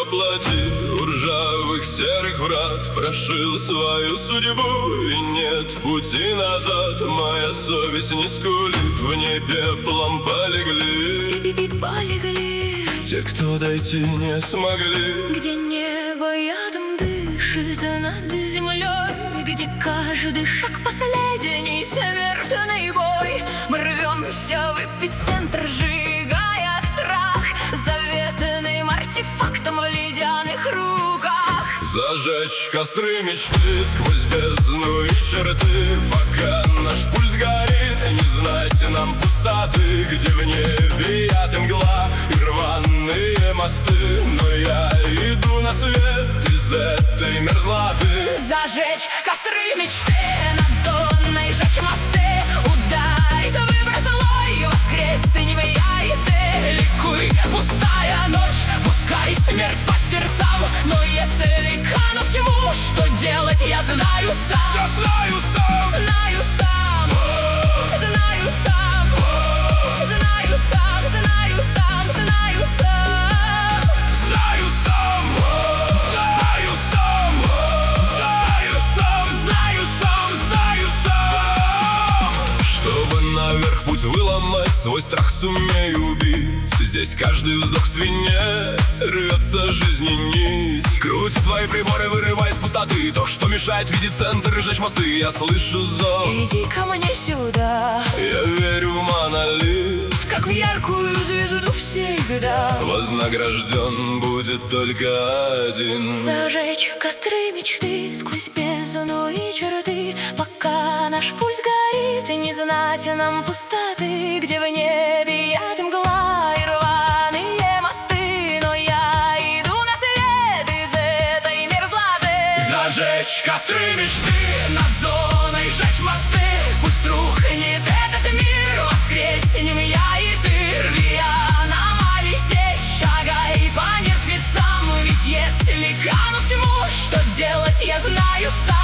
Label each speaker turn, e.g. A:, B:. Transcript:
A: воплоти у ржавых серых врат прошил свою судьбу, и нет пути назад. Моя совесть не скулит, в ней пеплом полегли те, кто дойти не смогли.
B: Где небо ядом дышит над землей, где каждый шаг последний смертный бой. Мы рвемся в эпицентр, сжигая страх заветным артефактом в ледяных руках.
A: Зажечь костры мечты сквозь бездну и черты, пока наш пульс горит, не знать нам пустоты, где в небе яд и мгла и рваные мосты. Но я иду на свет из этой мерзлоты.
B: Зажечь костры мечты, над зоной жечь мосты, ударит выбор злой, воскреснем я и ты. Ликуй, пустая ночь, пускай смерть по сердцам, но если кану в тьму, что делать, я знаю сам.
A: Все знаю сам,
B: Знаю сам, знаю сам, знаю сам, знаю сам, знаю сам.
A: знаю сам, знаю сам, знаю сам, знаю сам, знаю сам. Чтобы наверх путь выломать, свой страх сумею убить. Здесь каждый вздох свинец, рвется жизни нить. Крути свои приборы, вырывая из пустоты то, что мешает видеть центр и жечь мосты. Я слышу зов,
B: Иди ко мне сюда,
A: я верю в монолит,
B: как в яркую звезду всегда.
A: вознагражден будет только один.
B: Зажечь костры мечты сквозь бездну и черты, пока наш пульс горит, и не знать нам пустоты, где в небе яд и мгла и рваные мосты. Но я иду на свет из этой мерзлоты.
A: Зажечь костры мечты, над зоной жечь мосты, пусть рухнет этот мир, воскреснем я и ты. Рви аномалии сеть, шагай по мертвецам, ведь если кану в тьму, что делать, я знаю сам.